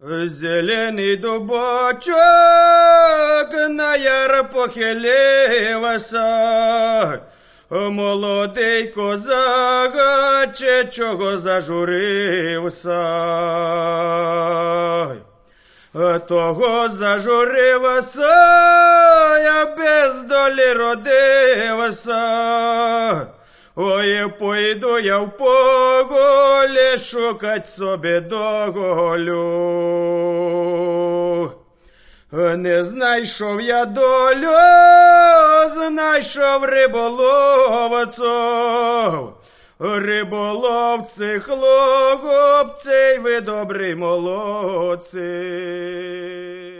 Зелений дубочок на яр похилився, молодий козак, чи чого зажурився. Того зажурився, я без долі родився. Ой, пойду я в поголі шукать собі доголю. Не знайшов я долю, знайшов риболовців. Риболовці, хлопці, ви добрі молодці.